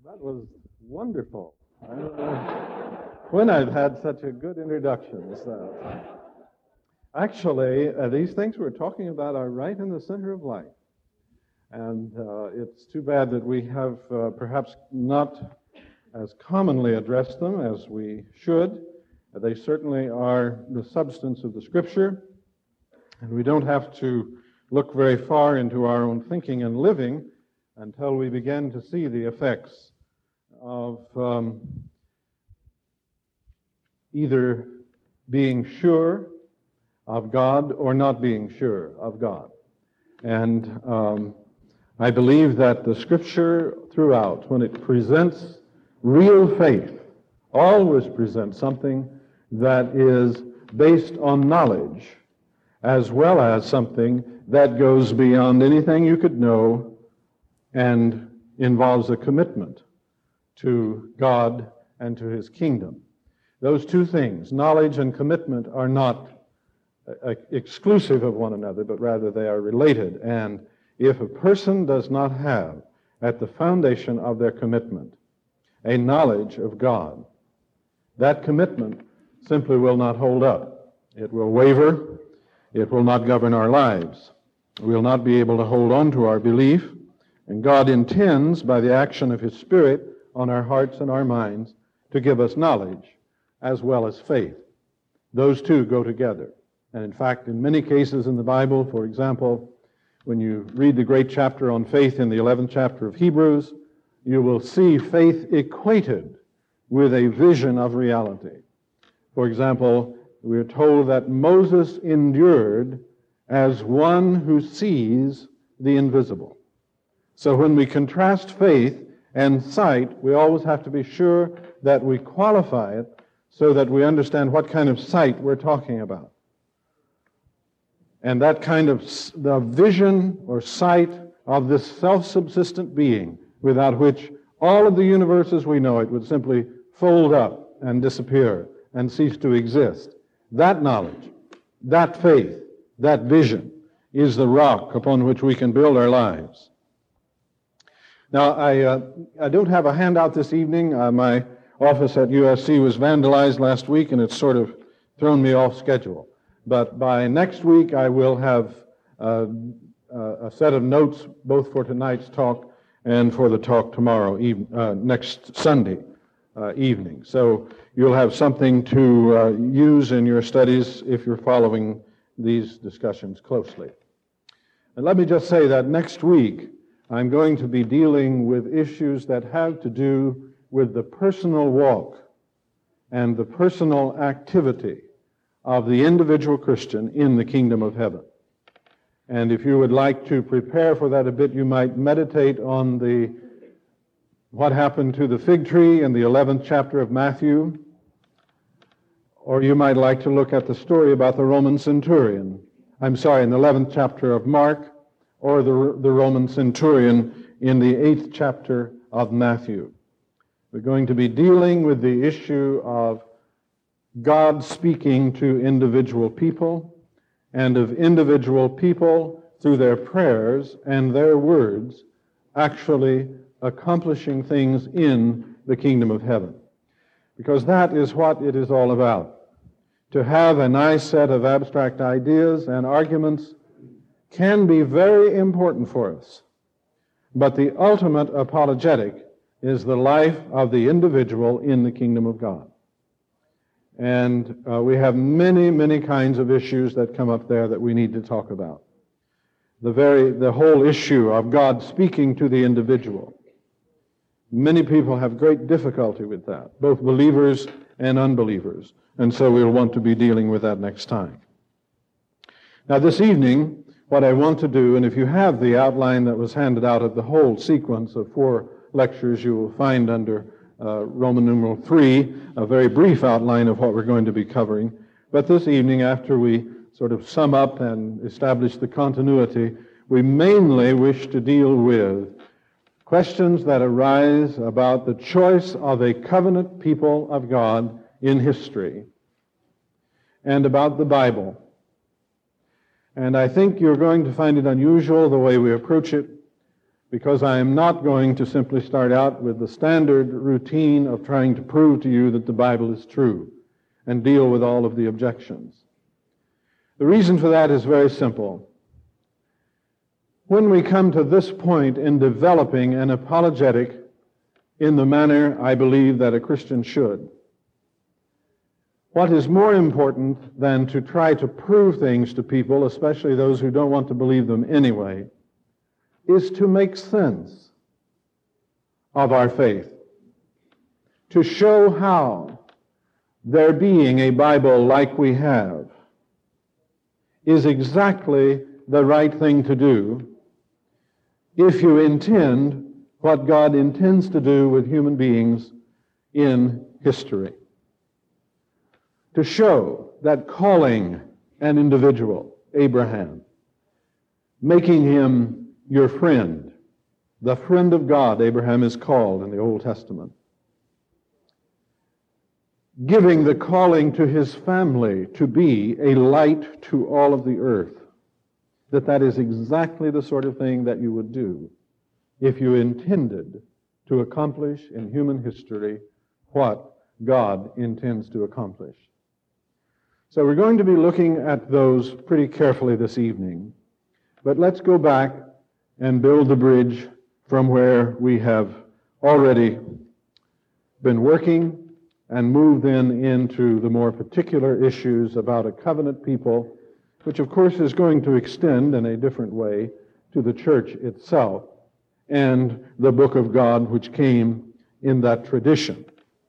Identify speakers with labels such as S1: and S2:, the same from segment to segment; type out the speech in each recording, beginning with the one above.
S1: That was wonderful. I don't know when I've had such a good introduction as that. Actually, these things we're talking about are right in the center of life. And it's too bad that we have perhaps not as commonly addressed them as we should. They certainly are the substance of the Scripture, and we don't have to look very far into our own thinking and living until we begin to see the effects of either being sure of God or not being sure of God. And I believe that the Scripture throughout, when it presents real faith, always presents something that is based on knowledge, as well as something that goes beyond anything you could know and involves a commitment to God and to His kingdom. Those two things, knowledge and commitment, are not exclusive of one another, but rather they are related. And if a person does not have at the foundation of their commitment a knowledge of God, that commitment simply will not hold up. It will waver. It will not govern our lives. We will not be able to hold on to our belief. And God intends, by the action of His Spirit on our hearts and our minds, to give us knowledge as well as faith. Those two go together. And in fact, in many cases in the Bible, for example, when you read the great chapter on faith in the 11th chapter of Hebrews, you will see faith equated with a vision of reality. For example, we are told that Moses endured as one who sees the invisible. So when we contrast faith and sight, we always have to be sure that we qualify it so that we understand what kind of sight we're talking about. And that kind of the vision or sight of this self-subsistent being, without which all of the universe as we know it would simply fold up and disappear and cease to exist. That knowledge, that faith, that vision is the rock upon which we can build our lives. Now, I don't have a handout this evening. My office at USC was vandalized last week, and it's sort of thrown me off schedule. But by next week, I will have a set of notes both for tonight's talk and for the talk tomorrow, next Sunday evening. So you'll have something to use in your studies if you're following these discussions closely. And let me just say that next week, I'm going to be dealing with issues that have to do with the personal walk and the personal activity of the individual Christian in the kingdom of heaven. And if you would like to prepare for that a bit, you might meditate on what happened to the fig tree in the 11th chapter of Matthew, or you might like to look at the story about the Roman centurion. In the 11th chapter of Mark, or the Roman centurion in the 8th chapter of Matthew. We're going to be dealing with the issue of God speaking to individual people, and of individual people through their prayers and their words actually accomplishing things in the kingdom of heaven. Because that is what it is all about. To have a nice set of abstract ideas and arguments can be very important for us. But the ultimate apologetic is the life of the individual in the kingdom of God. And we have many, many kinds of issues that come up there that we need to talk about. The whole issue of God speaking to the individual. Many people have great difficulty with that, both believers and unbelievers. And so we'll want to be dealing with that next time. Now this evening, what I want to do, and if you have the outline that was handed out of the whole sequence of 4 lectures, you will find under Roman numeral 3, a very brief outline of what we're going to be covering. But this evening, after we sort of sum up and establish the continuity, we mainly wish to deal with questions that arise about the choice of a covenant people of God in history and about the Bible. And I think you're going to find it unusual the way we approach it, because I am not going to simply start out with the standard routine of trying to prove to you that the Bible is true and deal with all of the objections. The reason for that is very simple. When we come to this point in developing an apologetic in the manner I believe that a Christian should, what is more important than to try to prove things to people, especially those who don't want to believe them anyway, is to make sense of our faith, to show how there being a Bible like we have is exactly the right thing to do if you intend what God intends to do with human beings in history. To show that calling an individual, Abraham, making him your friend, the friend of God, Abraham is called in the Old Testament, giving the calling to his family to be a light to all of the earth, that is exactly the sort of thing that you would do if you intended to accomplish in human history what God intends to accomplish. So we're going to be looking at those pretty carefully this evening, but let's go back and build the bridge from where we have already been working and move then into the more particular issues about a covenant people, which of course is going to extend in a different way to the church itself and the book of God which came in that tradition.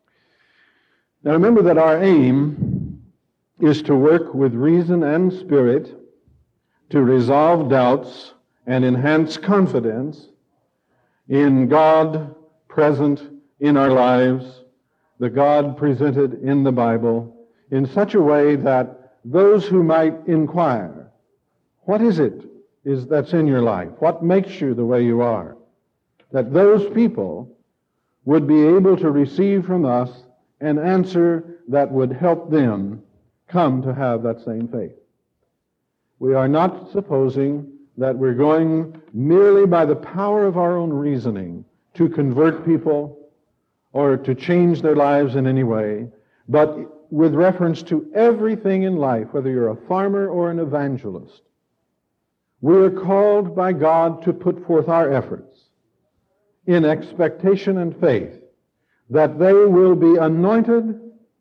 S1: Now remember that our aim is to work with reason and spirit to resolve doubts and enhance confidence in God present in our lives, the God presented in the Bible, in such a way that those who might inquire, what is it that's in your life? What makes you the way you are? That those people would be able to receive from us an answer that would help them come to have that same faith. We are not supposing that we're going merely by the power of our own reasoning to convert people or to change their lives in any way, but with reference to everything in life, whether you're a farmer or an evangelist, we are called by God to put forth our efforts in expectation and faith that they will be anointed,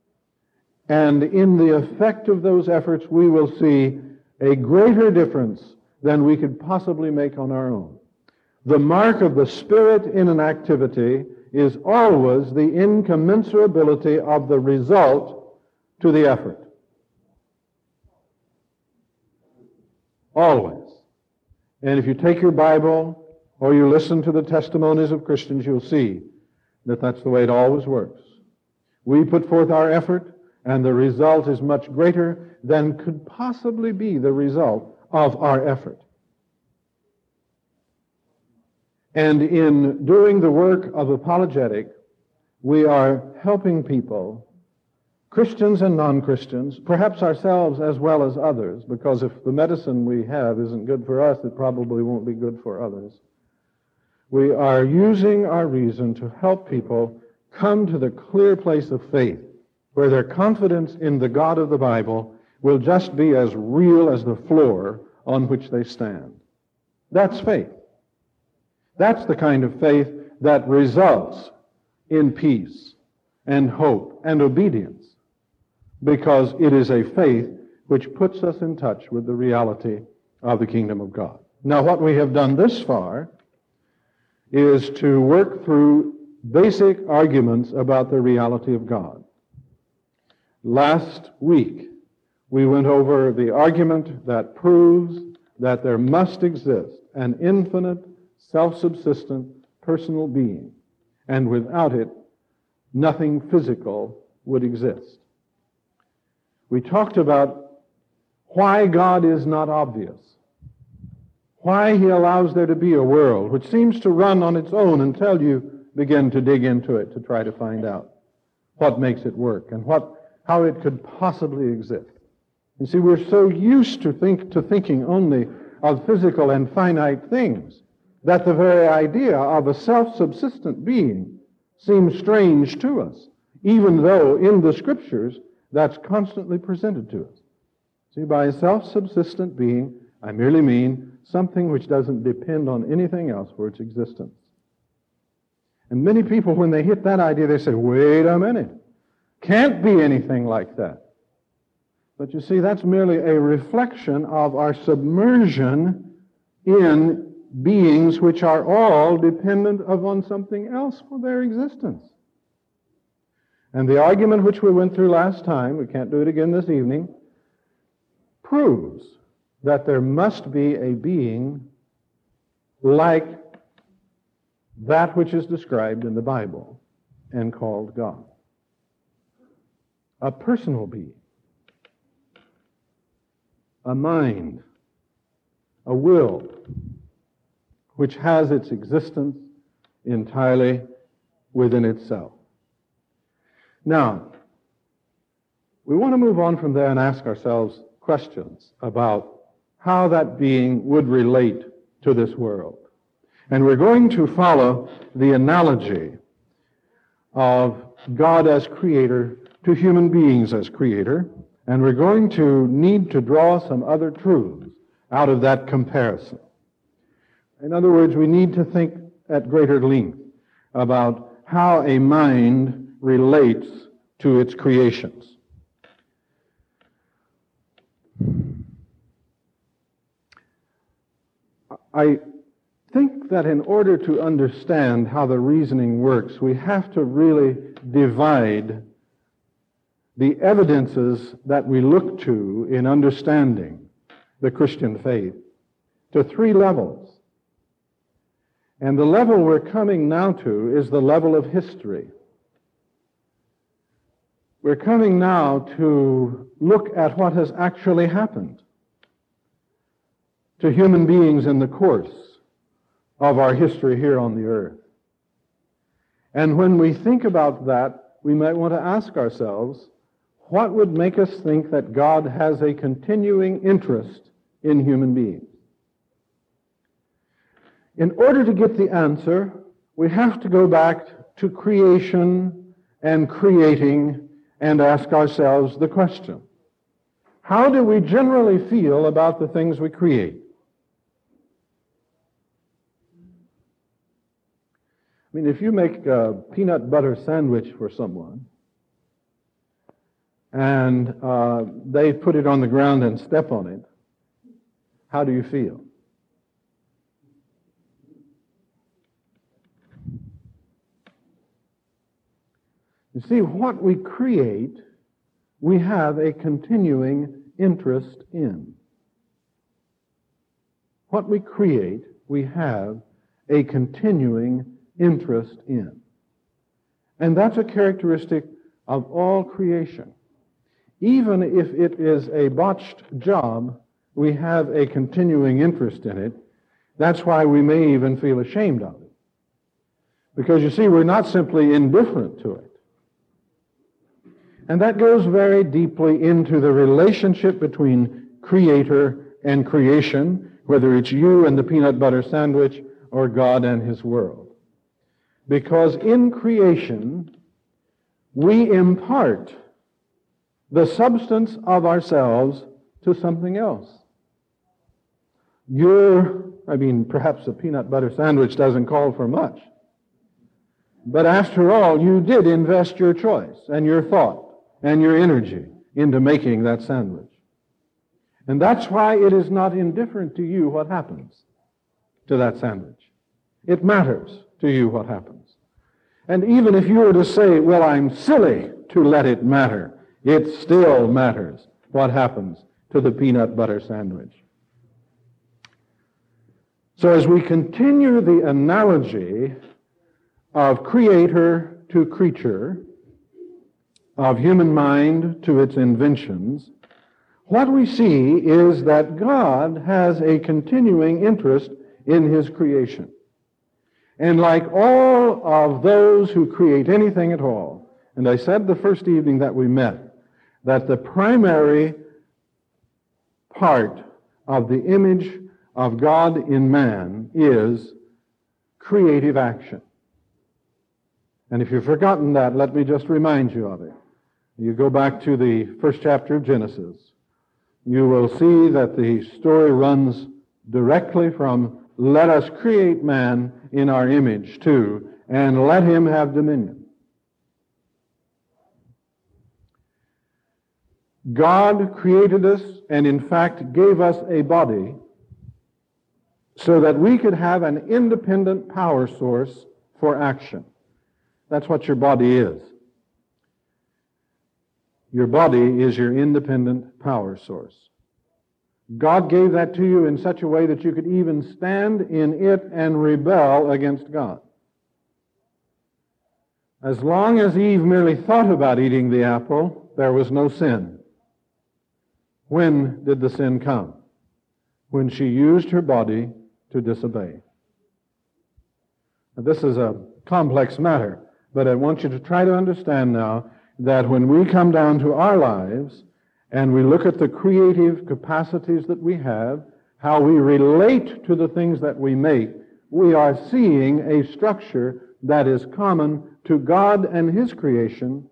S1: and in the effect of those efforts we will see a greater difference than we could possibly make on our own. The mark of the Spirit in an activity is always the incommensurability of the result to the effort. Always. And if you take your Bible or you listen to the testimonies of Christians, you'll see that that's the way it always works. We put forth our effort, and the result is much greater than could possibly be the result of our effort. And in doing the work of apologetic, we are helping people, Christians and non-Christians, perhaps ourselves as well as others, because if the medicine we have isn't good for us, it probably won't be good for others. We are using our reason to help people come to the clear place of faith, where their confidence in the God of the Bible will just be as real as the floor on which they stand. That's faith. That's the kind of faith that results in peace and hope and obedience, because it is a faith which puts us in touch with the reality of the kingdom of God. Now, what we have done this far is to work through basic arguments about the reality of God. Last week, we went over the argument that proves that there must exist an infinite, self-subsistent, personal being, and without it, nothing physical would exist. We talked about why God is not obvious, why He allows there to be a world which seems to run on its own until you begin to dig into it to try to find out what makes it work and how it could possibly exist. You see, we're so used to thinking only of physical and finite things that the very idea of a self-subsistent being seems strange to us, even though in the Scriptures that's constantly presented to us. See, by a self-subsistent being, I merely mean something which doesn't depend on anything else for its existence. And many people, when they hit that idea, they say, wait a minute, can't be anything like that. But you see, that's merely a reflection of our submersion in beings which are all dependent upon something else for their existence. And the argument which we went through last time, we can't do it again this evening, proves that there must be a being like that which is described in the Bible and called God. A personal being, a mind, a will, which has its existence entirely within itself. Now, we want to move on from there and ask ourselves questions about how that being would relate to this world. And we're going to follow the analogy of God as creator to human beings as creator, and we're going to need to draw some other truths out of that comparison. In other words, we need to think at greater length about how a mind relates to its creations. I think that in order to understand how the reasoning works, we have to really divide the evidences that we look to in understanding the Christian faith to three levels. And the level we're coming now to is the level of history. We're coming now to look at what has actually happened to human beings in the course of our history here on the earth. And when we think about that, we might want to ask ourselves, what would make us think that God has a continuing interest in human beings? In order to get the answer, we have to go back to creation and creating and ask ourselves the question, how do we generally feel about the things we create? I mean, if you make a peanut butter sandwich for someone, and they put it on the ground and step on it, how do you feel? You see, what we create, we have a continuing interest in. What we create, we have a continuing interest in. And that's a characteristic of all creation. Even if it is a botched job, we have a continuing interest in it. That's why we may even feel ashamed of it. Because you see, we're not simply indifferent to it. And that goes very deeply into the relationship between creator and creation, whether it's you and the peanut butter sandwich or God and His world. Because in creation, we impart the substance of ourselves to something else. Perhaps a peanut butter sandwich doesn't call for much. But after all, you did invest your choice and your thought and your energy into making that sandwich. And that's why it is not indifferent to you what happens to that sandwich. It matters to you what happens. And even if you were to say, well, I'm silly to let it matter, it still matters what happens to the peanut butter sandwich. So as we continue the analogy of creator to creature, of human mind to its inventions, what we see is that God has a continuing interest in His creation. And like all of those who create anything at all, and I said the first evening that we met, that the primary part of the image of God in man is creative action. And if you've forgotten that, let me just remind you of it. You go back to the first chapter of Genesis. You will see that the story runs directly from let us create man in our image too, and let him have dominion. God created us and in fact gave us a body so that we could have an independent power source for action. That's what your body is. Your body is your independent power source. God gave that to you in such a way that you could even stand in it and rebel against God. As long as Eve merely thought about eating the apple, there was no sin. When did the sin come? When she used her body to disobey. Now, this is a complex matter, but I want you to try to understand now that when we come down to our lives and we look at the creative capacities that we have, how we relate to the things that we make, we are seeing a structure that is common to God and His creation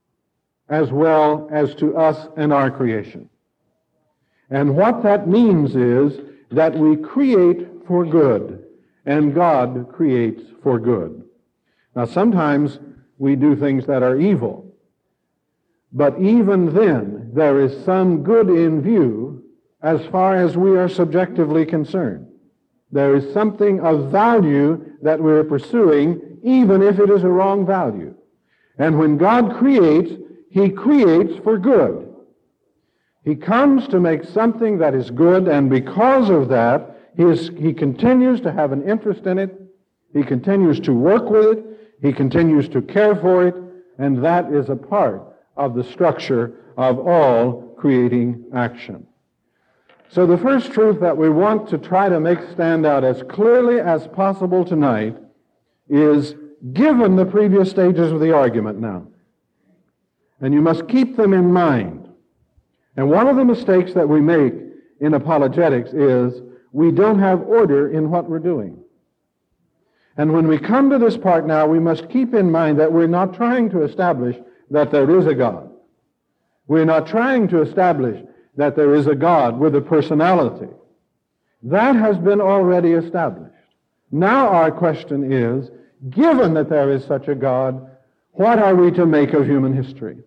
S1: as well as to us and our creation. And what that means is that we create for good, and God creates for good. Now, sometimes we do things that are evil, but even then, there is some good in view as far as we are subjectively concerned. There is something of value that we're pursuing, even if it is a wrong value. And when God creates, He creates for good. He comes to make something that is good, and because of that, He continues to have an interest in it. He continues to work with it. He continues to care for it, and that is a part of the structure of all creating action. So the first truth that we want to try to make stand out as clearly as possible tonight is given the previous stages of the argument now. And you must keep them in mind. And one of the mistakes that we make in apologetics is we don't have order in what we're doing. And when we come to this part now, we must keep in mind that we're not trying to establish that there is a God. We're not trying to establish that there is a God with a personality. That has been already established. Now our question is, given that there is such a God, what are we to make of human history?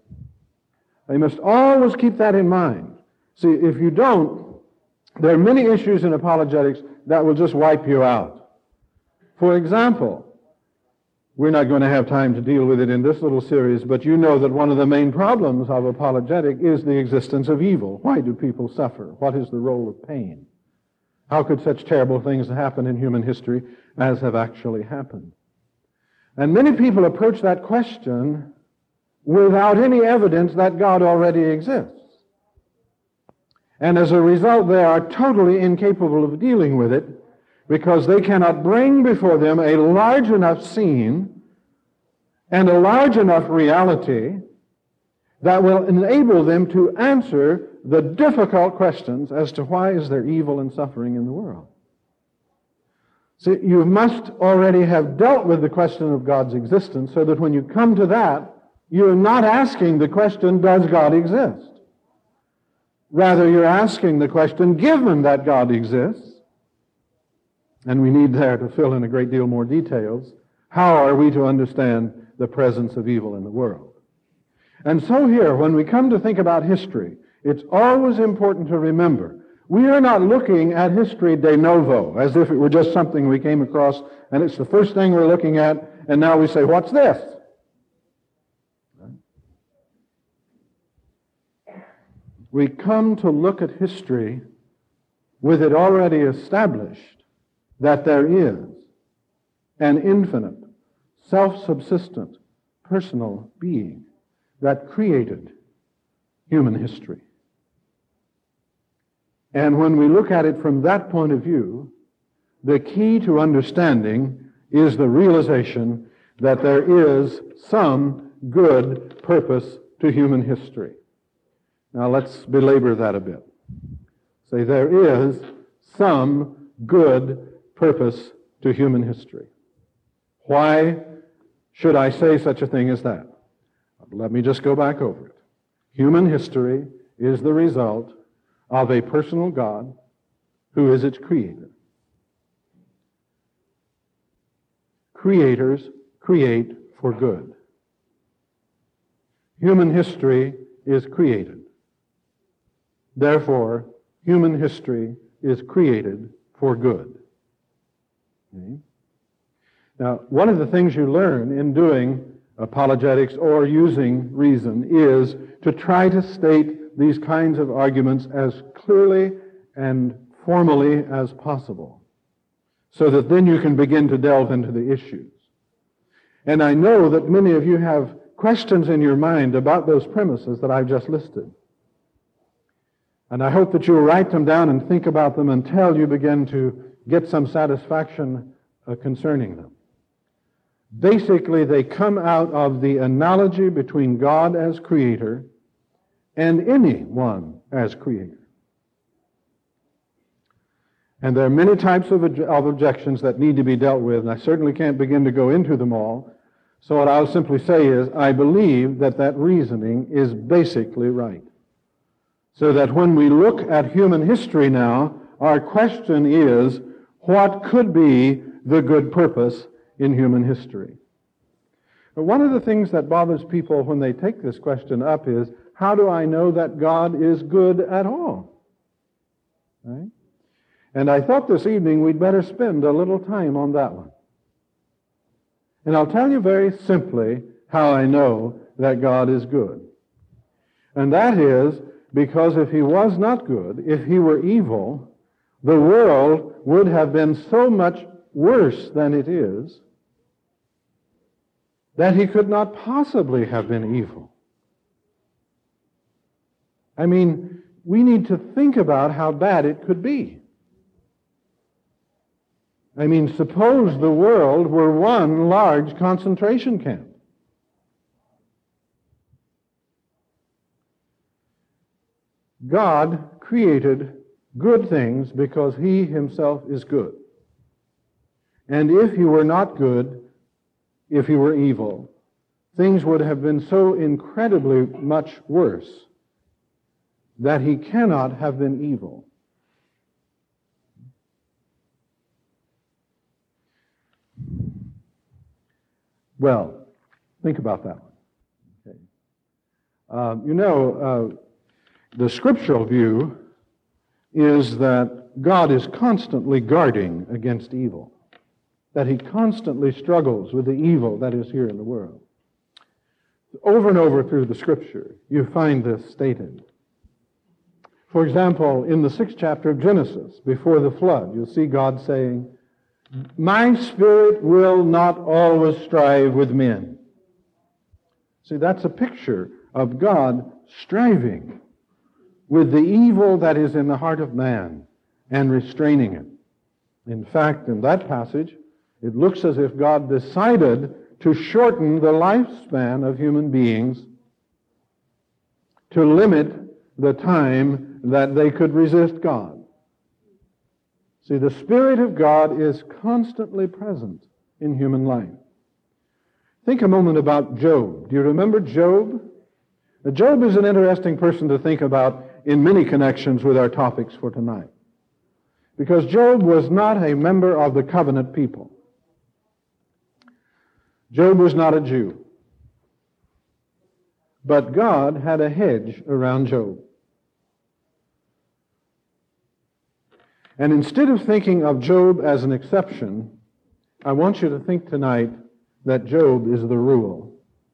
S1: You must always keep that in mind. See, if you don't, there are many issues in apologetics that will just wipe you out. For example, we're not going to have time to deal with it in this little series, but you know that one of the main problems of apologetic is the existence of evil. Why do people suffer? What is the role of pain? How could such terrible things happen in human history as have actually happened? And many people approach that question without any evidence that God already exists. And as a result, they are totally incapable of dealing with it because they cannot bring before them a large enough scene and a large enough reality that will enable them to answer the difficult questions as to why is there evil and suffering in the world. See, you must already have dealt with the question of God's existence so that when you come to that, you're not asking the question, does God exist? Rather, you're asking the question, given that God exists, and we need there to fill in a great deal more details, how are we to understand the presence of evil in the world? And so here, when we come to think about history, it's always important to remember, we are not looking at history de novo, as if it were just something we came across, and it's the first thing we're looking at, and now we say, what's this? We come to look at history with it already established that there is an infinite, self-subsistent, personal being that created human history. And when we look at it from that point of view, the key to understanding is the realization that there is some good purpose to human history. Now let's belabor that a bit. Say there is some good purpose to human history. Why should I say such a thing as that? Let me just go back over it. Human history is the result of a personal God who is its creator. Creators create for good. Human history is created. Therefore, human history is created for good. Okay? Now, one of the things you learn in doing apologetics or using reason is to try to state these kinds of arguments as clearly and formally as possible, so that then you can begin to delve into the issues. And I know that many of you have questions in your mind about those premises that I've just listed. And I hope that you'll write them down and think about them until you begin to get some satisfaction concerning them. Basically, they come out of the analogy between God as creator and anyone as creator. And there are many types of objections that need to be dealt with, and I certainly can't begin to go into them all. So what I'll simply say is, I believe that reasoning is basically right. So that when we look at human history now, our question is, what could be the good purpose in human history? But one of the things that bothers people when they take this question up is, how do I know that God is good at all? Right? And I thought this evening we'd better spend a little time on that one. And I'll tell you very simply how I know that God is good. And that is because if He was not good, if He were evil, the world would have been so much worse than it is that He could not possibly have been evil. I mean, we need to think about how bad it could be. I mean, suppose the world were one large concentration camp. God created good things because He Himself is good. And if He were not good, if He were evil, things would have been so incredibly much worse that He cannot have been evil. Well, think about that one. Okay. The scriptural view is that God is constantly guarding against evil, that He constantly struggles with the evil that is here in the world. Over and over through the Scripture, you find this stated. For example, in the 6th chapter of Genesis, before the flood, you'll see God saying, "My spirit will not always strive with men." See, that's a picture of God striving with the evil that is in the heart of man and restraining it. In fact, in that passage, it looks as if God decided to shorten the lifespan of human beings to limit the time that they could resist God. See, the Spirit of God is constantly present in human life. Think a moment about Job. Do you remember Job? Now, Job is an interesting person to think about in many connections with our topics for tonight. Because Job was not a member of the covenant people. Job was not a Jew. But God had a hedge around Job. And instead of thinking of Job as an exception, I want you to think tonight that Job is the rule.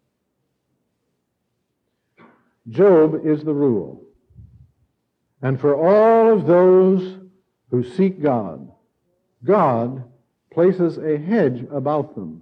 S1: Job is the rule. And for all of those who seek God, God places a hedge about them.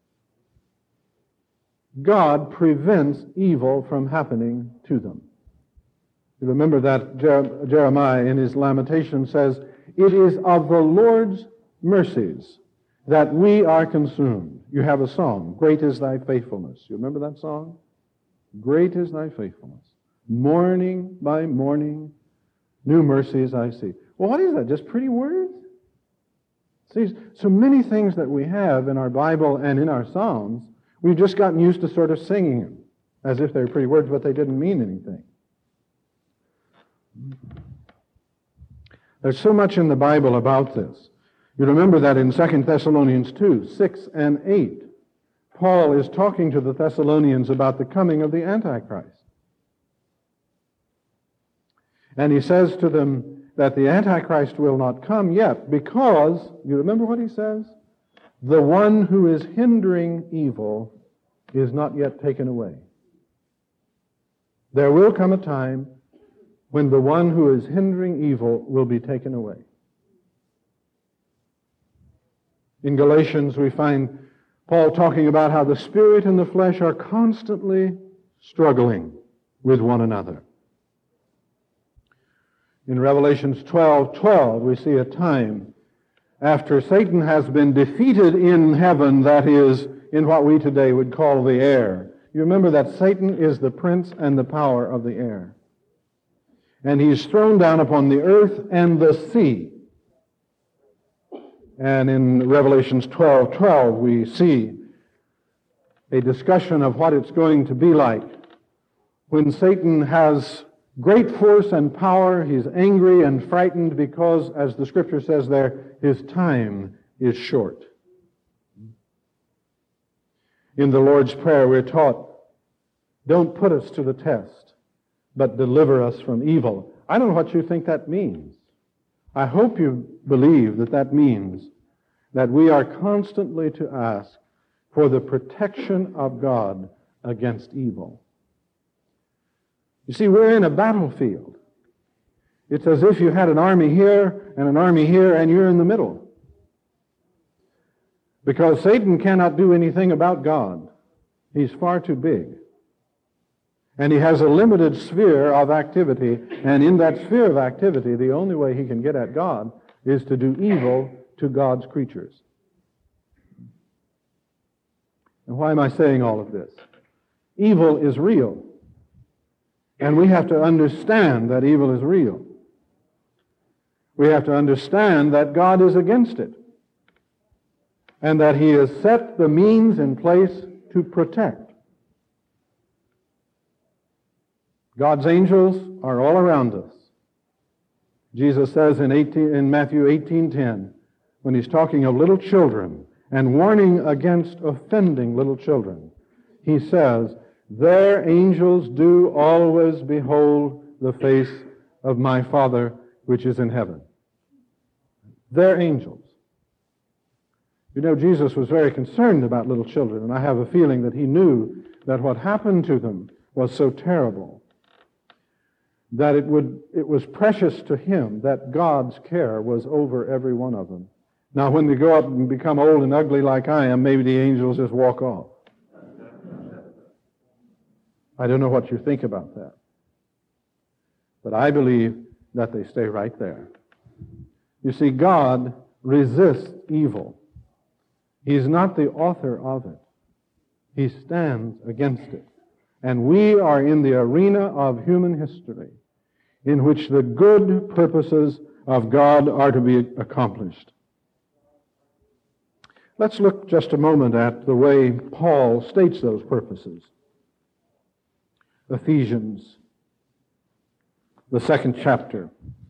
S1: God prevents evil from happening to them. You remember that Jeremiah in his lamentation says, "It is of the Lord's mercies that we are consumed." You have a song, "Great is thy faithfulness." You remember that song? Great is thy faithfulness. Morning by morning, new mercies I see. Well, what is that? Just pretty words? See, so many things that we have in our Bible and in our Psalms, we've just gotten used to sort of singing them as if they're pretty words, but they didn't mean anything. There's so much in the Bible about this. You remember that in 2 Thessalonians 2, 6 and 8, Paul is talking to the Thessalonians about the coming of the Antichrist. And he says to them that the Antichrist will not come yet because, you remember what he says? The one who is hindering evil is not yet taken away. There will come a time when the one who is hindering evil will be taken away. In Galatians, we find Paul talking about how the spirit and the flesh are constantly struggling with one another. In Revelations 12:12, we see a time after Satan has been defeated in heaven, that is, in what we today would call the air. You remember that Satan is the prince and the power of the air. And he's thrown down upon the earth and the sea. And in Revelations 12:12, we see a discussion of what it's going to be like when Satan has great force and power. He's angry and frightened because, as the Scripture says there, his time is short. In the Lord's Prayer, we're taught, don't put us to the test, but deliver us from evil. I don't know what you think that means. I hope you believe that that means that we are constantly to ask for the protection of God against evil. You see, we're in a battlefield. It's as if you had an army here and an army here, and you're in the middle. Because Satan cannot do anything about God. He's far too big. And he has a limited sphere of activity, and in that sphere of activity, the only way he can get at God is to do evil to God's creatures. And why am I saying all of this? Evil is real. And we have to understand that evil is real. We have to understand that God is against it. And that he has set the means in place to protect. God's angels are all around us. Jesus says in Matthew 18:10, when he's talking of little children and warning against offending little children, he says, their angels do always behold the face of my Father which is in heaven. Their angels. You know, Jesus was very concerned about little children, and I have a feeling that he knew that what happened to them was so terrible that it was precious to him that God's care was over every one of them. Now, when they go up and become old and ugly like I am, maybe the angels just walk off. I don't know what you think about that. But I believe that they stay right there. You see, God resists evil. He's not the author of it. He stands against it. And we are in the arena of human history in which the good purposes of God are to be accomplished. Let's look just a moment at the way Paul states those purposes. Ephesians, the 2nd chapter.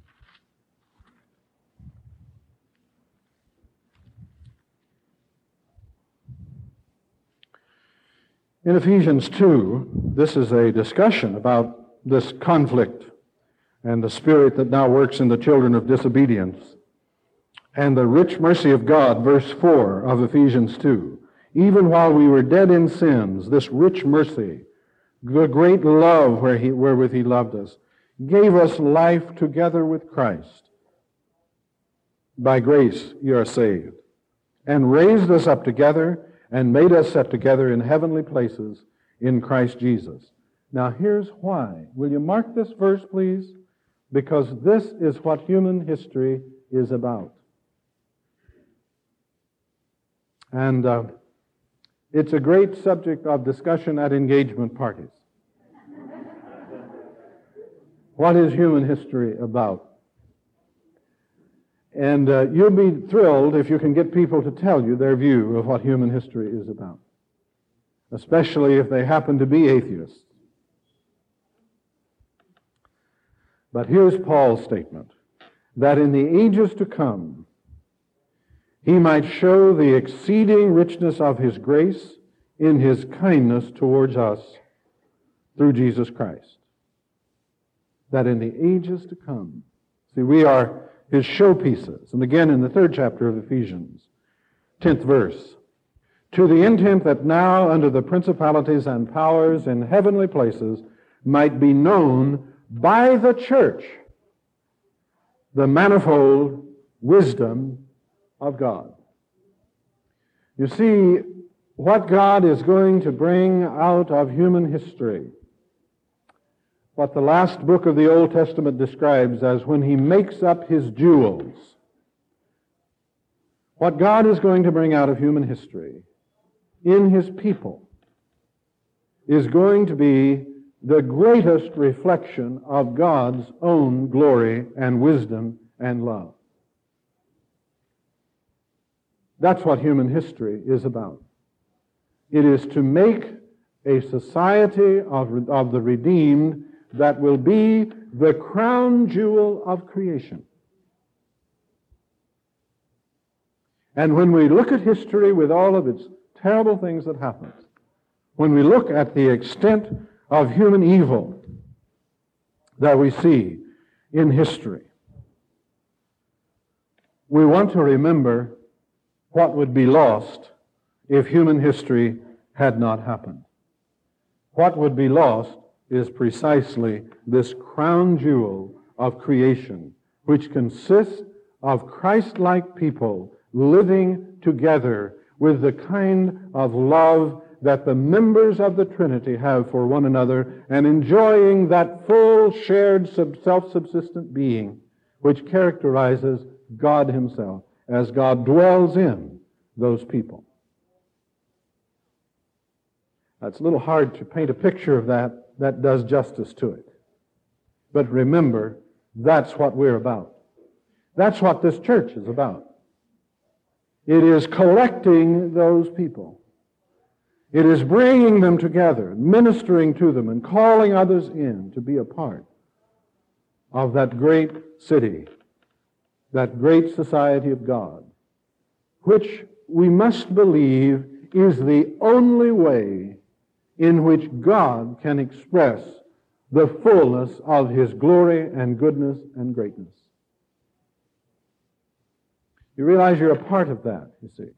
S1: In Ephesians 2, this is a discussion about this conflict and the spirit that now works in the children of disobedience. And the rich mercy of God, verse 4 of Ephesians 2. Even while we were dead in sins, this rich mercy, the great love wherewith he loved us, gave us life together with Christ. By grace you are saved, and raised us up together, and made us sit together in heavenly places in Christ Jesus. Now here's why. Will you mark this verse, please? Because this is what human history is about. And it's a great subject of discussion at engagement parties. What is human history about? And you'll be thrilled if you can get people to tell you their view of what human history is about, especially if they happen to be atheists. But here's Paul's statement, that in the ages to come, he might show the exceeding richness of his grace in his kindness towards us through Jesus Christ. That in the ages to come. See, we are his showpieces. And again in the 3rd chapter of Ephesians, 10th verse. To the intent that now under the principalities and powers in heavenly places might be known by the church the manifold wisdom of God. You see, what God is going to bring out of human history, what the last book of the Old Testament describes as when he makes up his jewels, what God is going to bring out of human history in his people is going to be the greatest reflection of God's own glory and wisdom and love. That's what human history is about. It is to make a society of the redeemed that will be the crown jewel of creation. And when we look at history with all of its terrible things that happen, when we look at the extent of human evil that we see in history, we want to remember what would be lost if human history had not happened. What would be lost is precisely this crown jewel of creation, which consists of Christ-like people living together with the kind of love that the members of the Trinity have for one another, and enjoying that full shared self-subsistent being which characterizes God himself as God dwells in those people. It's a little hard to paint a picture of that does justice to it. But remember, that's what we're about. That's what this church is about. It is collecting those people. It is bringing them together, ministering to them, and calling others in to be a part of that great city, that great society of God, which we must believe is the only way in which God can express the fullness of his glory and goodness and greatness. You realize you're a part of that, you see.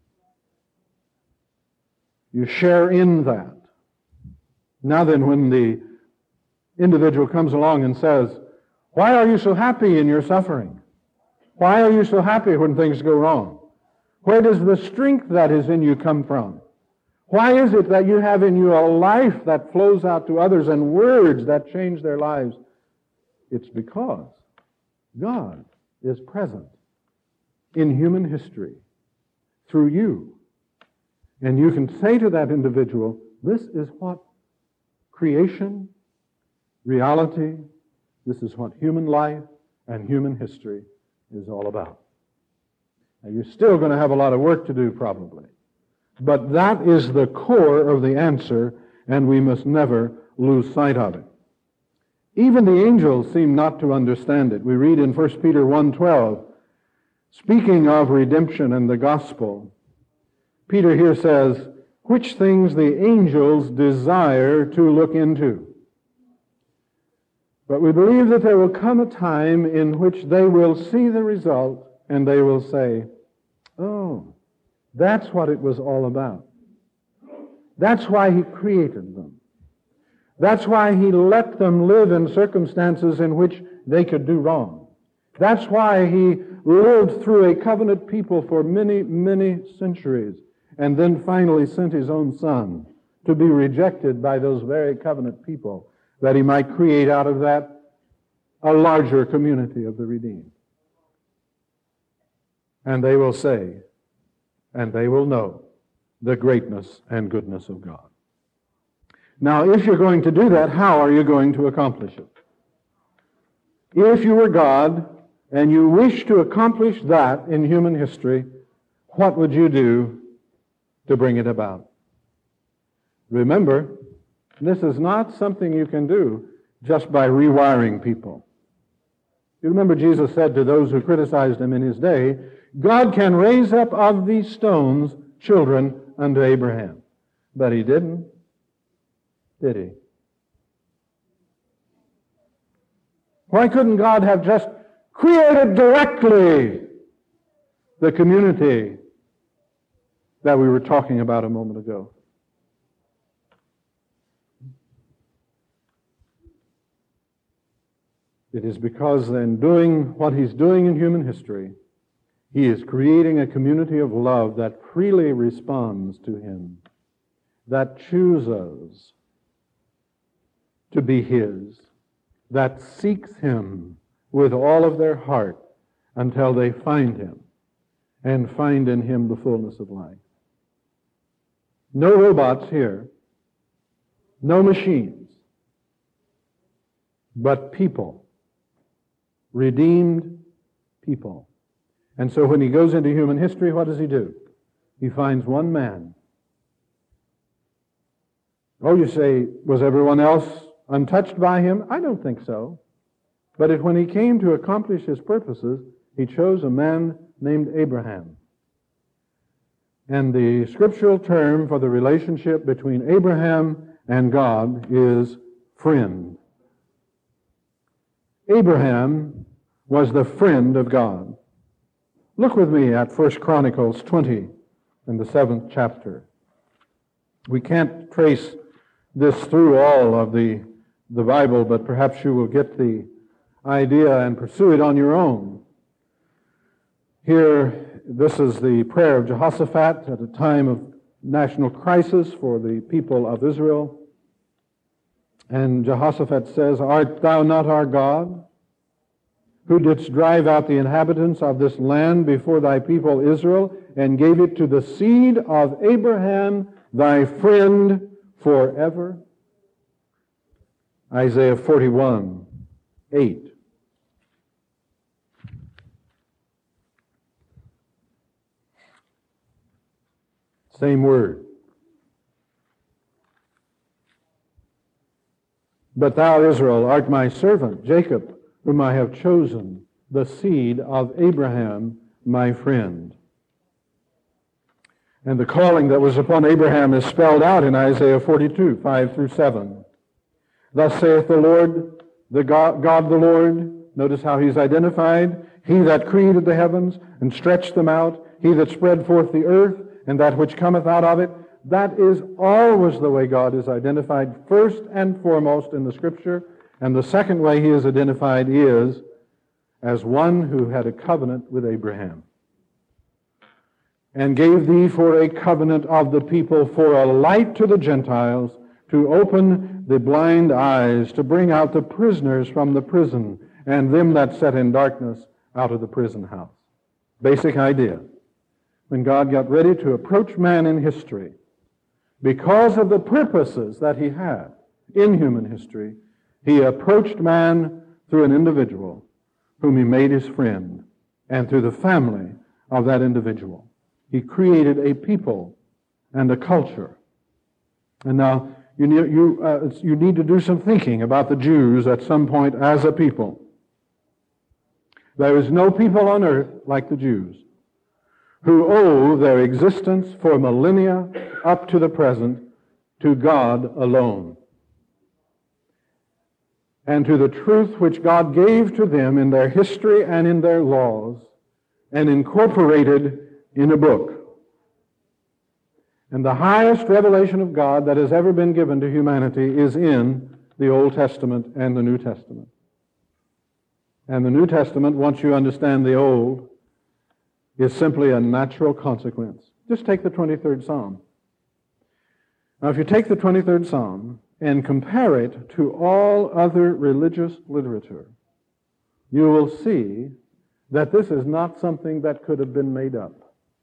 S1: You share in that. Now then, when the individual comes along and says, "Why are you so happy in your suffering? Why are you so happy when things go wrong? Where does the strength that is in you come from? Why is it that you have in you a life that flows out to others and words that change their lives?" It's because God is present in human history through you. And you can say to that individual, this is what creation, reality, this is what human life and human history is all about. Now, you're still going to have a lot of work to do, probably. But that is the core of the answer, and we must never lose sight of it. Even the angels seem not to understand it. We read in 1 Peter 1:12, speaking of redemption and the gospel, Peter here says, which things the angels desire to look into. But we believe that there will come a time in which they will see the result and they will say, oh, that's what it was all about. That's why he created them. That's why he let them live in circumstances in which they could do wrong. That's why he lived through a covenant people for many, many centuries, and then finally sent his own Son to be rejected by those very covenant people, that he might create out of that a larger community of the redeemed. And they will say, and they will know the greatness and goodness of God. Now, if you're going to do that, how are you going to accomplish it? If you were God and you wish to accomplish that in human history, what would you do to bring it about? Remember, this is not something you can do just by rewiring people. You remember Jesus said to those who criticized him in his day, God can raise up of these stones children unto Abraham. But he didn't, did he? Why couldn't God have just created directly the community that we were talking about a moment ago? It is because in doing what he's doing in human history, he is creating a community of love that freely responds to him, that chooses to be his, that seeks him with all of their heart until they find him and find in him the fullness of life. No robots here, no machines, but people. Redeemed people. And so when he goes into human history, what does he do? He finds one man. Oh, you say, was everyone else untouched by him? I don't think so. But when he came to accomplish his purposes, he chose a man named Abraham. And the scriptural term for the relationship between Abraham and God is friend. Abraham was the friend of God. Look with me at 1 Chronicles 20 in the 7th chapter. We can't trace this through all of the Bible, but perhaps you will get the idea and pursue it on your own. Here, this is the prayer of Jehoshaphat at a time of national crisis for the people of Israel. And Jehoshaphat says, Art thou not our God, who didst drive out the inhabitants of this land before thy people Israel, and gave it to the seed of Abraham, thy friend, forever? Isaiah 41:8. Same word. But thou, Israel, art my servant, Jacob, whom I have chosen, the seed of Abraham, my friend. And the calling that was upon Abraham is spelled out in Isaiah 42, 5 through 7. Thus saith the Lord, the God the Lord. Notice how he's identified. He that created the heavens and stretched them out, he that spread forth the earth and that which cometh out of it. That is always the way God is identified first and foremost in the Scripture. And the second way he is identified is as one who had a covenant with Abraham. And gave thee for a covenant of the people, for a light to the Gentiles, to open the blind eyes, to bring out the prisoners from the prison, and them that sat in darkness out of the prison house. Basic idea. When God got ready to approach man in history, because of the purposes that he had in human history, he approached man through an individual whom he made his friend, and through the family of that individual. He created a people and a culture. And now, you need to do some thinking about the Jews at some point as a people. There is no people on earth like the Jews, who owe their existence for millennia up to the present to God alone, and to the truth which God gave to them in their history and in their laws, and incorporated in a book. And the highest revelation of God that has ever been given to humanity is in the Old Testament and the New Testament. And the New Testament, once you understand the Old, is simply a natural consequence. Just take the 23rd Psalm. Now, if you take the 23rd Psalm and compare it to all other religious literature, you will see that this is not something that could have been made up.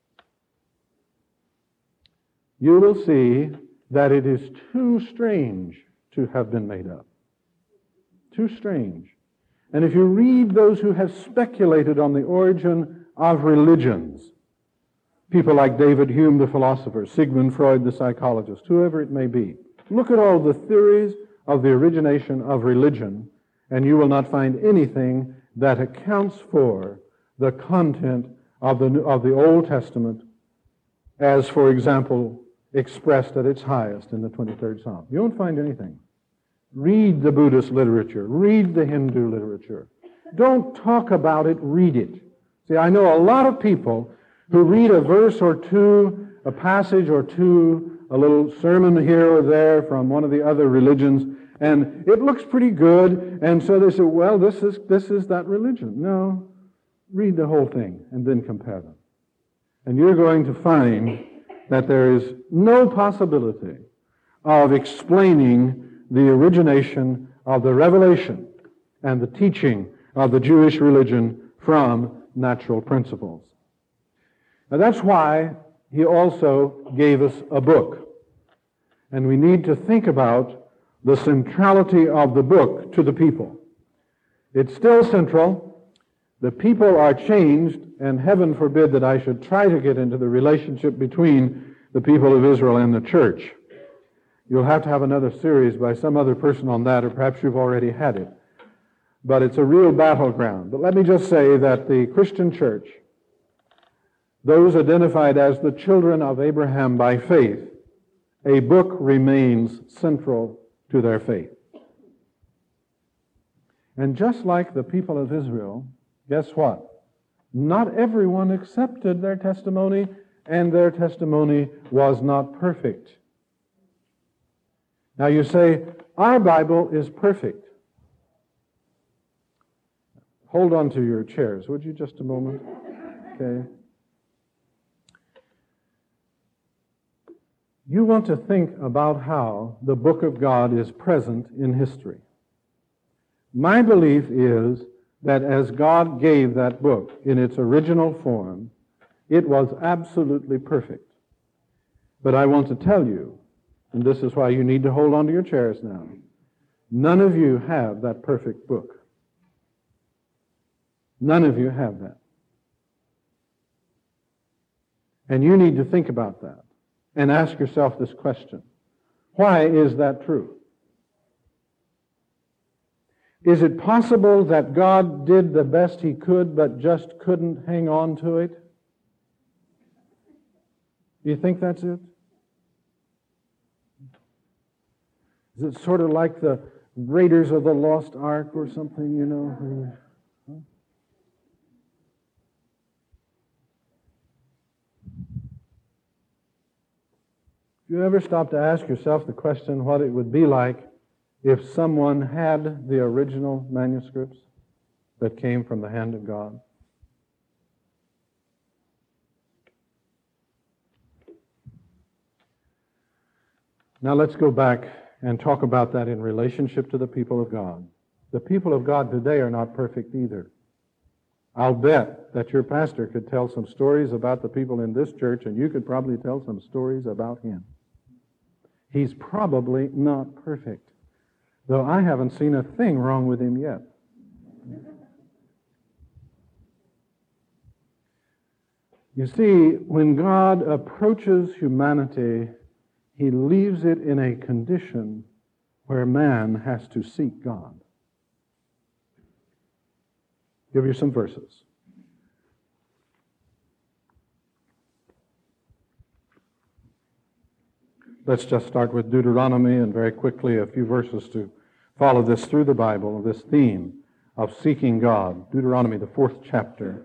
S1: You will see that it is too strange to have been made up. Too strange. And if you read those who have speculated on the origin of religions, people like David Hume, the philosopher, Sigmund Freud, the psychologist, whoever it may be, look at all the theories of the origination of religion, and you will not find anything that accounts for the content of the Old Testament as, for example, expressed at its highest in the 23rd Psalm. You won't find anything. Read the Buddhist literature. Read the Hindu literature. Don't talk about it, read it. See, I know a lot of people who read a verse or two, a passage or two, a little sermon here or there from one of the other religions, and it looks pretty good, and so they say, well, this is that religion. No, read the whole thing and then compare them. And you're going to find that there is no possibility of explaining the origination of the revelation and the teaching of the Jewish religion from natural principles. Now that's why he also gave us a book. And we need to think about the centrality of the book to the people. It's still central. The people are changed, and heaven forbid that I should try to get into the relationship between the people of Israel and the church. You'll have to have another series by some other person on that, or perhaps you've already had it. But it's a real battleground. But let me just say that the Christian church, those identified as the children of Abraham by faith, a book remains central to their faith. And just like the people of Israel, guess what? Not everyone accepted their testimony, and their testimony was not perfect. Now you say, our Bible is perfect. Hold on to your chairs, would you, just a moment? Okay. You want to think about how the book of God is present in history. My belief is that as God gave that book in its original form, it was absolutely perfect. But I want to tell you, and this is why you need to hold on to your chairs now, none of you have that perfect book. None of you have that. And you need to think about that and ask yourself this question. Why is that true? Is it possible that God did the best he could but just couldn't hang on to it? Do you think that's it? Is it sort of like the Raiders of the Lost Ark or something, you know? You ever stop to ask yourself the question what it would be like if someone had the original manuscripts that came from the hand of God? Now let's go back and talk about that in relationship to the people of God. The people of God today are not perfect either. I'll bet that your pastor could tell some stories about the people in this church, and you could probably tell some stories about him. He's probably not perfect, though I haven't seen a thing wrong with him yet. You see, when God approaches humanity, he leaves it in a condition where man has to seek God. Give you some verses. Let's just start with Deuteronomy, and very quickly a few verses to follow this through the Bible, this theme of seeking God. Deuteronomy, the 4th chapter.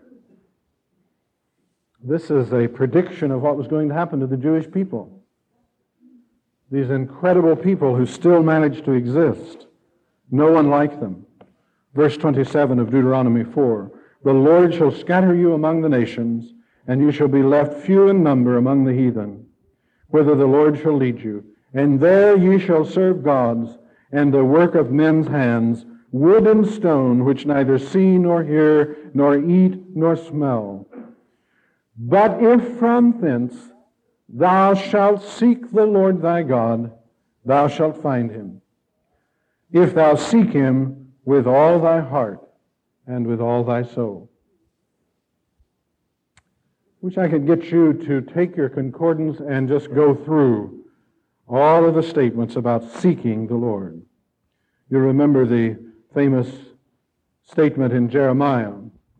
S1: This is a prediction of what was going to happen to the Jewish people. These incredible people who still manage to exist. No one like them. Verse 27 of Deuteronomy 4. The Lord shall scatter you among the nations, and you shall be left few in number among the heathen, whither the Lord shall lead you. And there ye shall serve gods, and the work of men's hands, wood and stone, which neither see nor hear, nor eat nor smell. But if from thence thou shalt seek the Lord thy God, thou shalt find him, if thou seek him with all thy heart. and with all thy soul. Wish I could get you to take your concordance and just go through all of the statements about seeking the Lord. You remember the famous statement in Jeremiah.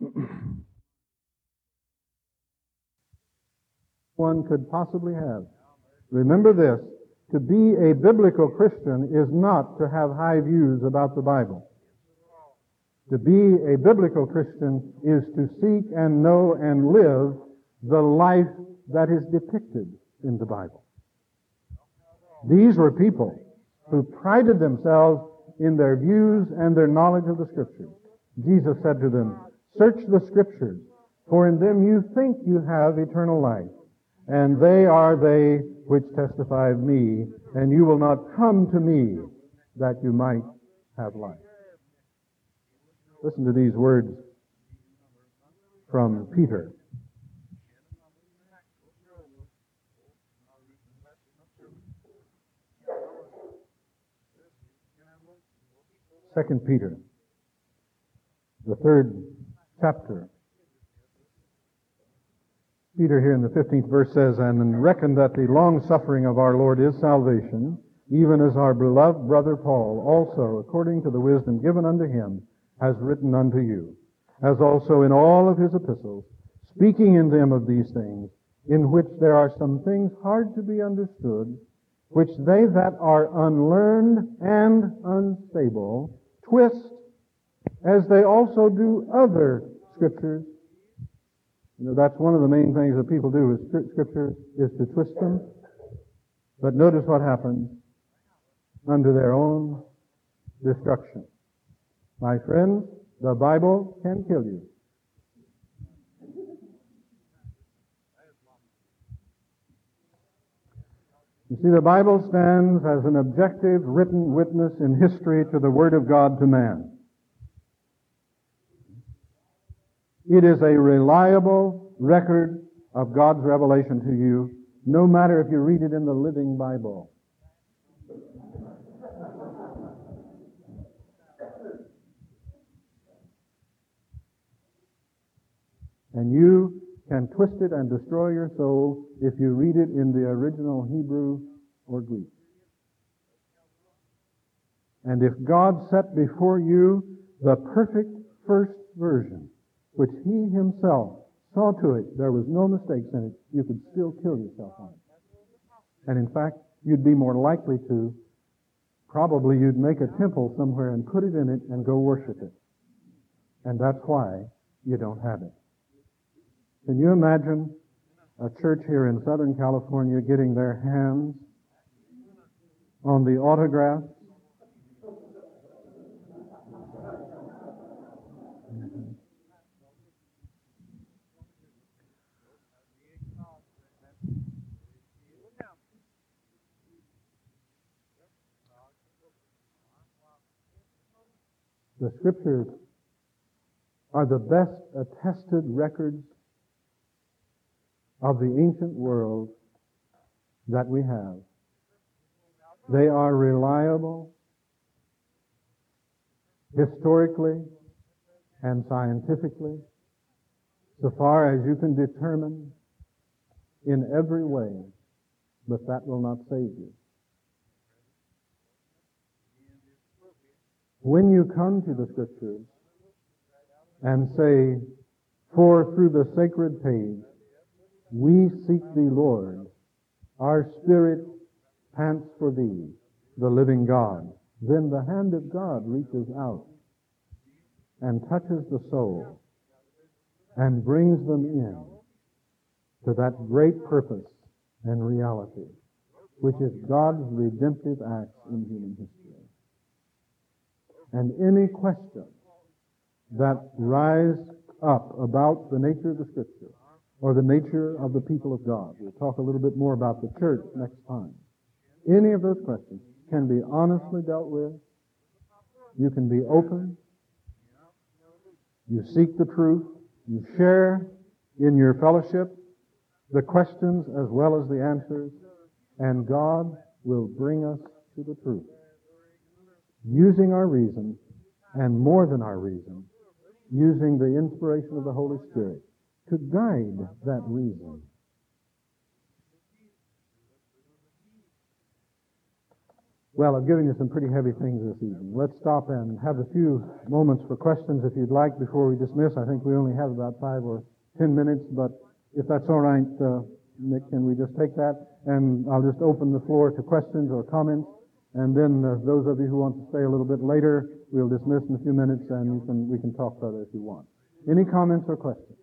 S1: One could possibly have. Remember this, to be a biblical Christian is not to have high views about the Bible. To be a biblical Christian is to seek and know and live the life that is depicted in the Bible. These were people who prided themselves in their views and their knowledge of the Scriptures. Jesus said to them, "Search the Scriptures, for in them you think you have eternal life, and they are they which testify of me, and you will not come to me that you might have life." Listen to these words from Peter. Second Peter, the 3rd chapter. Peter here in the 15th verse says, "And reckon that the long-suffering of our Lord is salvation, even as our beloved brother Paul also, according to the wisdom given unto him, has written unto you, as also in all of his epistles, speaking in them of these things, in which there are some things hard to be understood, which they that are unlearned and unstable twist, as they also do other Scriptures." You know, that's one of the main things that people do with Scripture, is to twist them. But notice what happens unto their own destruction. My friends, the Bible can kill you. You see, the Bible stands as an objective, written witness in history to the Word of God to man. It is a reliable record of God's revelation to you, no matter if you read it in the Living Bible. And you can twist it and destroy your soul if you read it in the original Hebrew or Greek. And if God set before you the perfect first version, which He Himself saw to it there was no mistakes in it, you could still kill yourself on it. And in fact, you'd be more likely to, probably you'd make a temple somewhere and put it in it and go worship it. And that's why you don't have it. Can you imagine a church here in Southern California getting their hands on the autograph? The Scriptures are the best attested records of the ancient world that we have. They are reliable, historically and scientifically, so far as you can determine in every way, but that will not save you. When you come to the Scriptures and say, "For through the sacred page we seek thee, Lord, our spirit pants for thee, the living God," then the hand of God reaches out and touches the soul and brings them in to that great purpose and reality, which is God's redemptive acts in human history. And any question that rise up about the nature of the Scripture or the nature of the people of God, we'll talk a little bit more about the church next time. Any of those questions can be honestly dealt with. You can be open. You seek the truth. You share in your fellowship the questions as well as the answers, and God will bring us to the truth. Using our reason, and more than our reason, using the inspiration of the Holy Spirit to guide that reason. Well, I've given you some pretty heavy things this evening. Let's stop and have a few moments for questions if you'd like before we dismiss. I think we only have about 5 or 10 minutes, but if that's all right, Nick, can we just take that? And I'll just open the floor to questions or comments. And then those of you who want to stay a little bit later, we'll dismiss in a few minutes and we can talk further if you want. Any comments or questions?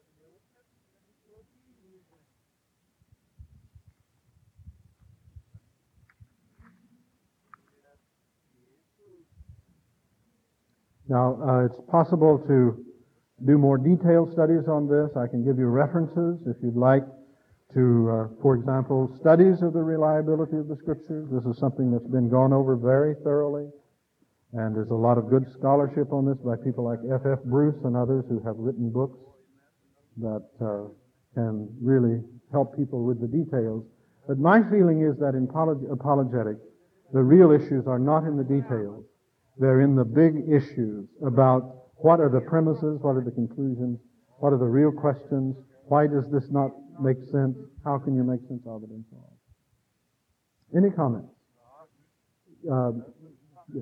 S1: Now, it's possible to do more detailed studies on this. I can give you references if you'd like to, for example, studies of the reliability of the Scriptures. This is something that's been gone over very thoroughly, and there's a lot of good scholarship on this by people like F.F. Bruce and others who have written books that can really help people with the details. But my feeling is that in apologetics, the real issues are not in the details. They're in the big issues about what are the premises, what are the conclusions, what are the real questions, why does this not make sense, how can you make sense of it, and so on. Any comments? Yes.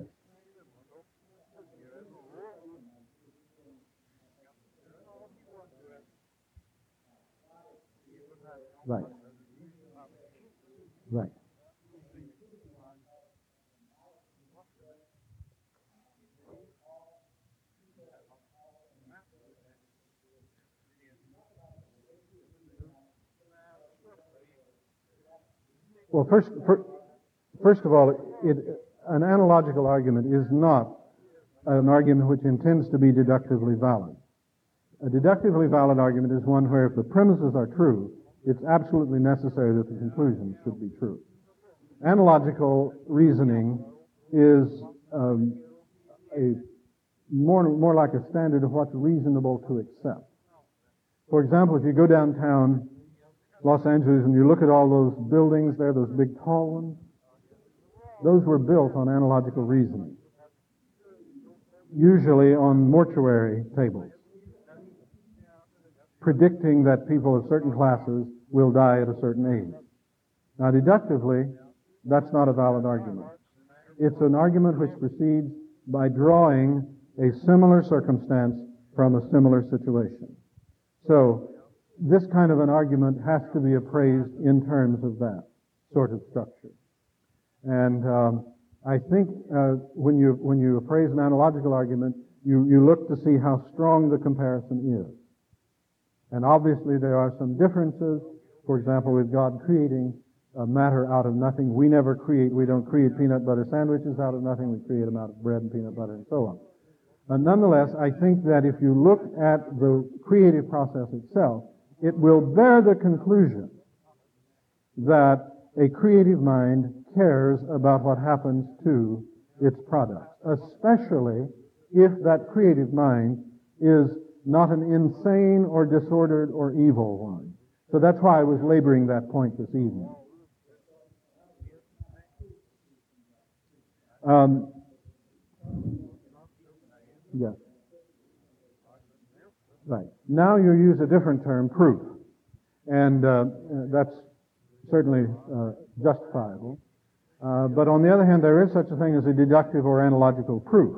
S1: Right. Right. Well, first of all, an analogical argument is not an argument which intends to be deductively valid. A deductively valid argument is one where if the premises are true, it's absolutely necessary that the conclusions should be true. Analogical reasoning is more like a standard of what's reasonable to accept. For example, if you go downtown Los Angeles and you look at all those buildings there, those big tall ones, those were built on analogical reasoning, usually on mortuary tables, predicting that people of certain classes will die at a certain age. Now, deductively, that's not a valid argument. It's an argument which proceeds by drawing a similar circumstance from a similar situation. So, this kind of an argument has to be appraised in terms of that sort of structure. And I think when you appraise an analogical argument, you look to see how strong the comparison is. And obviously there are some differences. For example, with God creating matter out of nothing, we don't create peanut butter sandwiches out of nothing. We create them out of bread and peanut butter and so on. Nonetheless, I think that if you look at the creative process itself, it will bear the conclusion that a creative mind cares about what happens to its product, especially if that creative mind is not an insane or disordered or evil one. So that's why I was laboring that point this evening. Yes. Right. Now you use a different term, proof. And that's certainly justifiable. But on the other hand, there is such a thing as a deductive or analogical proof.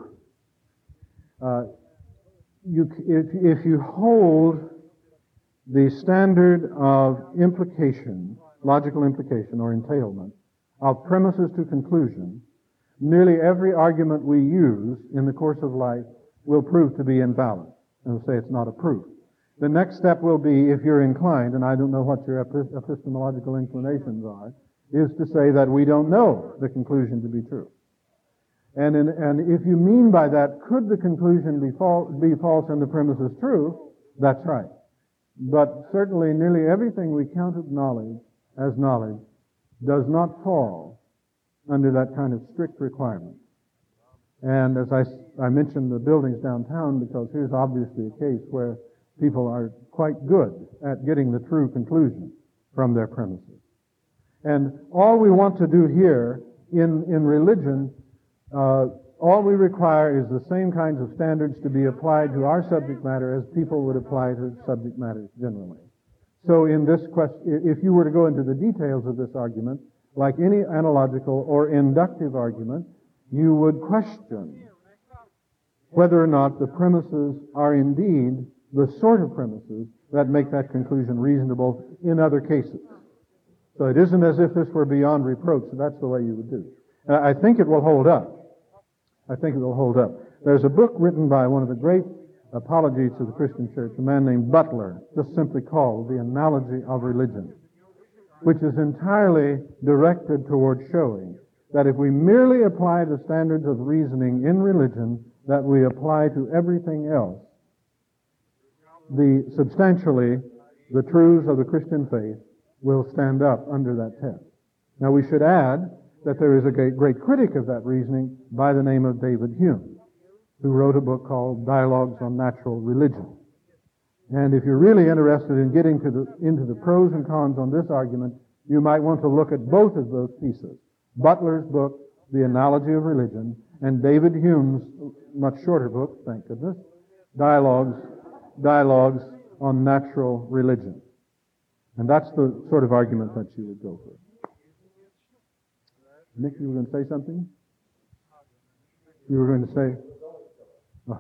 S1: If you hold the standard of implication, logical implication or entailment, of premises to conclusion, nearly every argument we use in the course of life will prove to be invalid. And we'll say it's not a proof. The next step will be, if you're inclined, and I don't know what your epistemological inclinations are, is to say that we don't know the conclusion to be true. And if you mean by that, could the conclusion be false and the premise is true? That's right. But certainly nearly everything we count as knowledge does not fall under that kind of strict requirement. And as I mentioned the buildings downtown, because here's obviously a case where people are quite good at getting the true conclusion from their premises. And all we want to do here in religion All we require is the same kinds of standards to be applied to our subject matter as people would apply to subject matters generally. So in this question, if you were to go into the details of this argument, like any analogical or inductive argument, you would question whether or not the premises are indeed the sort of premises that make that conclusion reasonable in other cases. So it isn't as if this were beyond reproach. So that's the way you would do it. I think it will hold up. I think it will hold up. There's a book written by one of the great apologists of the Christian church, a man named Butler, just simply called The Analogy of Religion, which is entirely directed toward showing that if we merely apply the standards of reasoning in religion that we apply to everything else, substantially the truths of the Christian faith will stand up under that test. Now we should add that there is a great critic of that reasoning by the name of David Hume, who wrote a book called Dialogues on Natural Religion. And if you're really interested in getting into the pros and cons on this argument, you might want to look at both of those pieces. Butler's book, The Analogy of Religion, and David Hume's much shorter book, thank goodness, Dialogues on Natural Religion. And that's the sort of argument that you would go for. Nick, you were going to say something? You were going to say? Oh.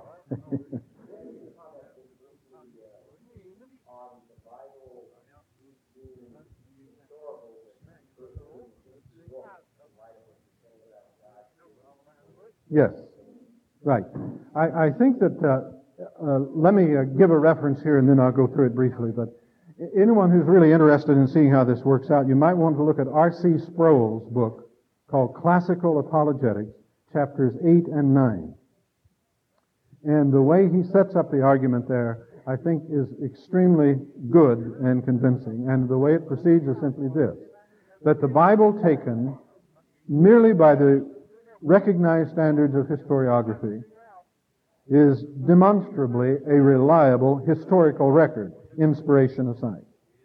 S1: Yes, right. I think that, let me give a reference here and then I'll go through it briefly, but anyone who's really interested in seeing how this works out, you might want to look at R.C. Sproul's book called Classical Apologetics, chapters 8 and 9. And the way he sets up the argument there, I think, is extremely good and convincing. And the way it proceeds is simply this, that the Bible taken merely by the recognized standards of historiography is demonstrably a reliable historical record, inspiration aside.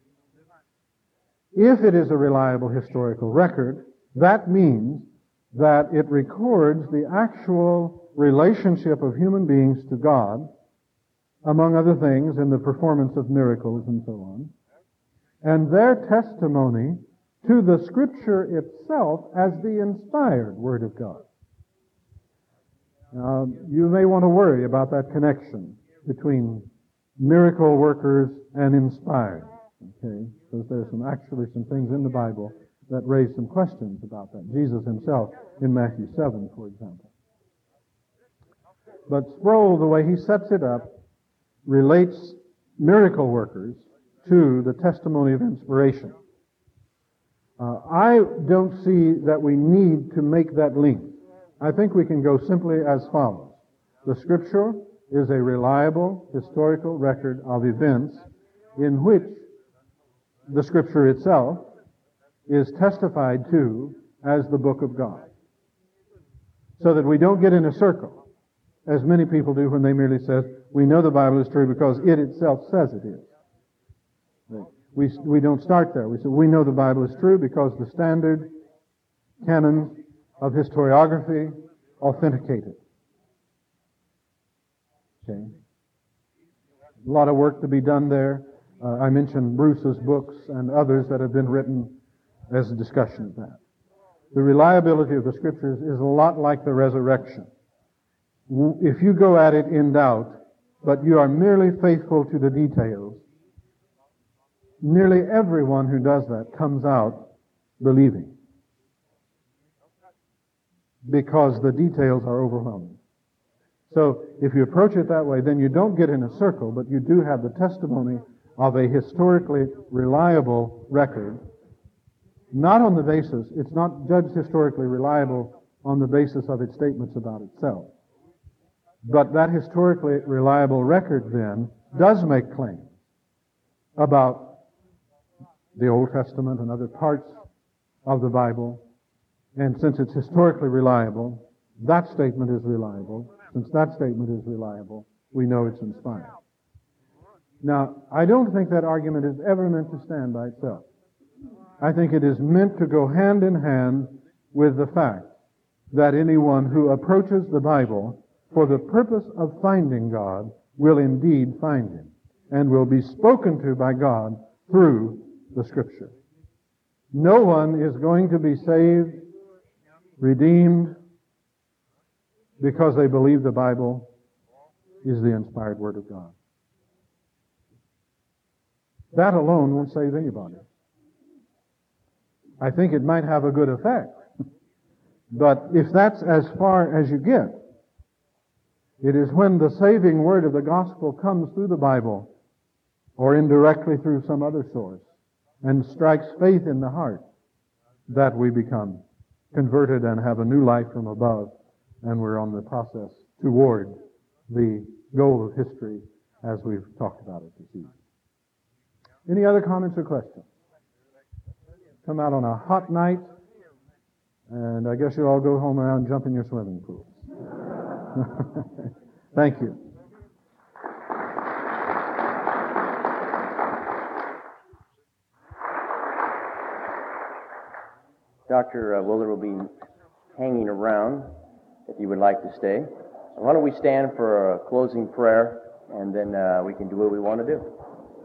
S1: If it is a reliable historical record, that means that it records the actual relationship of human beings to God, among other things, in the performance of miracles and so on, and their testimony to the Scripture itself as the inspired Word of God. Now, you may want to worry about that connection between miracle workers and inspired, okay? Because there's actually some things in the Bible that raise some questions about that. Jesus himself in Matthew 7, for example. But Sproul, the way he sets it up, relates miracle workers to the testimony of inspiration. I don't see that we need to make that link. I think we can go simply as follows. The Scripture is a reliable historical record of events in which the Scripture itself is testified to as the book of God. So that we don't get in a circle, as many people do when they merely say, we know the Bible is true because it itself says it is. We don't start there. We say, we know the Bible is true because the standard canons of historiography authenticate it. Okay. A lot of work to be done there. I mentioned Bruce's books and others that have been written as a discussion of that. The reliability of the Scriptures is a lot like the resurrection. If you go at it in doubt, but you are merely faithful to the details, nearly everyone who does that comes out believing, because the details are overwhelming. So if you approach it that way, then you don't get in a circle, but you do have the testimony of a historically reliable record, not on the basis, it's not judged historically reliable on the basis of its statements about itself. But that historically reliable record then does make claims about the Old Testament and other parts of the Bible. And since it's historically reliable, that statement is reliable. Since that statement is reliable, we know it's inspired. Now, I don't think that argument is ever meant to stand by itself. I think it is meant to go hand in hand with the fact that anyone who approaches the Bible for the purpose of finding God will indeed find Him and will be spoken to by God through the Scripture. No one is going to be saved, redeemed, because they believe the Bible is the inspired Word of God. That alone won't save anybody. I think it might have a good effect. But if that's as far as you get, it is when the saving word of the gospel comes through the Bible or indirectly through some other source and strikes faith in the heart that we become converted and have a new life from above, and we're on the process toward the goal of history as we've talked about it this evening. Any other comments or questions? Come out on a hot night, and I guess you'll all go home now and jump in your swimming pools. Thank you.
S2: Dr. Willard will be hanging around if you would like to stay. So why don't we stand for a closing prayer, and then we can do what we want to do.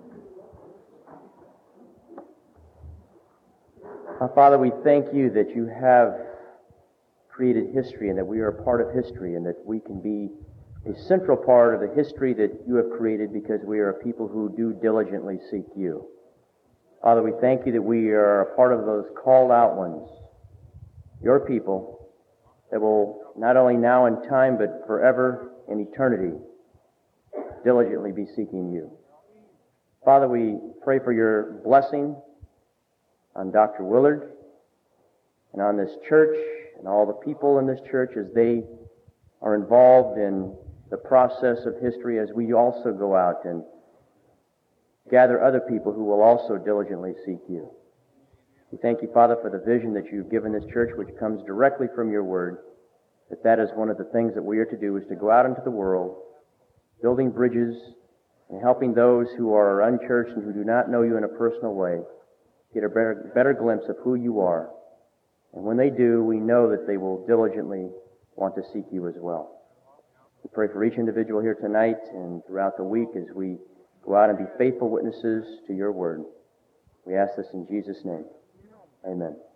S2: Father, we thank you that you have created history and that we are a part of history and that we can be a central part of the history that you have created because we are a people who do diligently seek you. Father, we thank you that we are a part of those called out ones, your people, that will not only now in time but forever in eternity diligently be seeking you. Father, we pray for your blessing on Dr. Willard and on this church and all the people in this church as they are involved in the process of history, as we also go out and gather other people who will also diligently seek you. We thank you, Father, for the vision that you've given this church, which comes directly from your word, that is one of the things that we are to do, is to go out into the world, building bridges and helping those who are unchurched and who do not know you in a personal way get a better glimpse of who you are. And when they do, we know that they will diligently want to seek you as well. We pray for each individual here tonight and throughout the week as we go out and be faithful witnesses to your word. We ask this in Jesus' name. Amen.